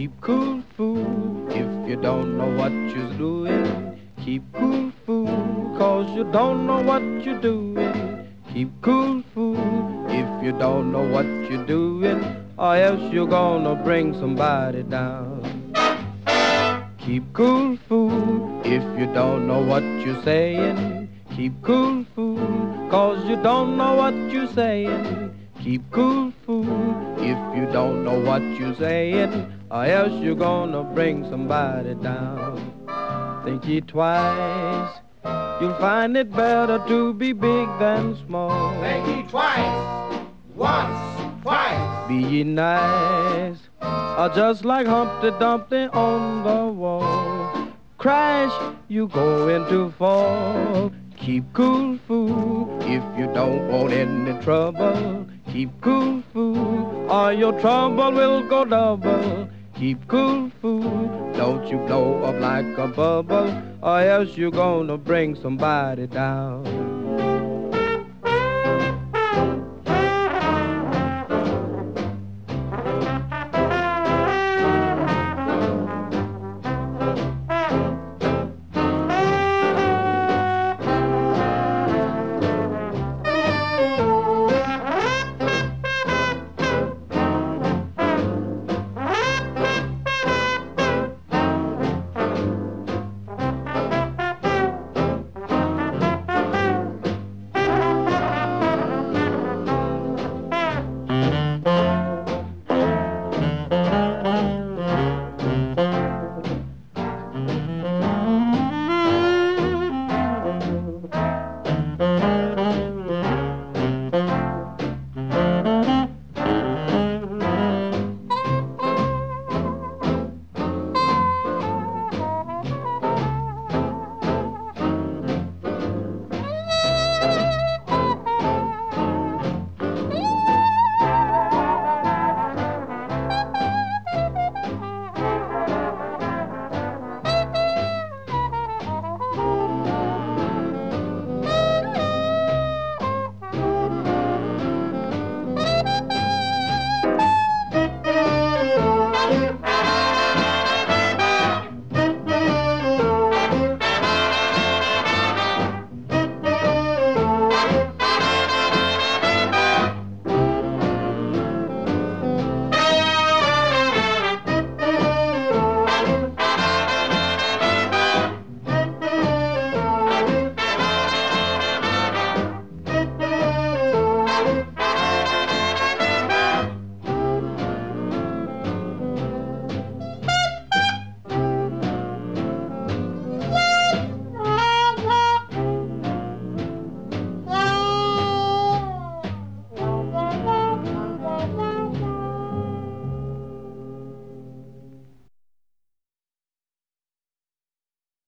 Keep cool, fool, if you don't know what you're doing. Keep cool, fool, 'cause you don't know what you're doing. Keep cool, fool, if you don't know what you're doing, or else you're gonna bring somebody down. Keep cool, fool, if you don't know what you're saying. Keep cool, fool, 'cause you don't know what you're saying. Keep cool, fool, if you don't know what you're saying, or else you're gonna bring somebody down. Think ye twice, you'll find it better to be big than small. Think ye twice, once, twice. Be ye nice, or just like Humpty Dumpty on the wall. Crash, you going to fall. Keep cool, fool, if you don't want any trouble. Keep cool, fool, or your trouble will go double. Keep cool, fool, don't you blow up like a bubble, or else you're gonna bring somebody down.